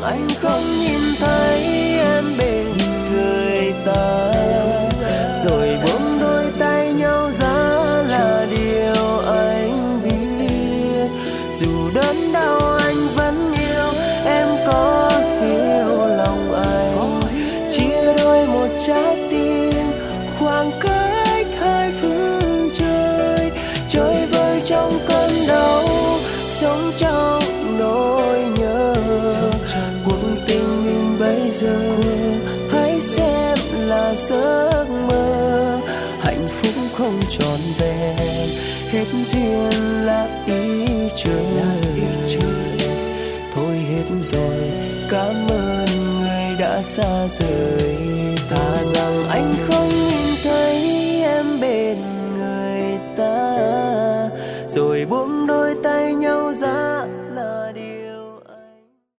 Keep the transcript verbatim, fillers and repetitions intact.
anh không nhìn thấy em bên người ta, rồi buông đôi tay nhau ra là điều anh biết. Dù đớn đau anh vẫn yêu, em có hiểu lòng anh, chia đôi một trái tim khoảng cách hai phương trời, trôi vơi trong cơn đau, sống trong nỗi nhớ. Cuộc tình mình bây giờ hãy xem là giấc mơ, hạnh phúc không trọn vẹn, hết duyên là ý trời. Thôi hết rồi, cảm ơn người đã xa rời. Thà rằng anh không nhìn thấy em bên người ta, rồi buông